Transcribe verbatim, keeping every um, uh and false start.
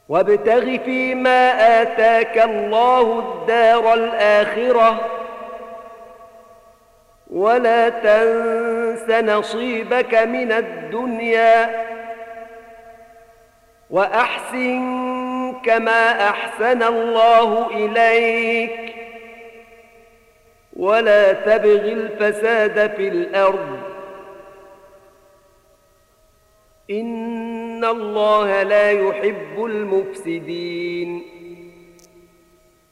وابتغ فيما آتاك الله الدار الآخرة ولا تنس نصيبك من الدنيا وأحسن كما أحسن الله إليك ولا تبغ الفساد في الأرض إن الله لا يحب المفسدين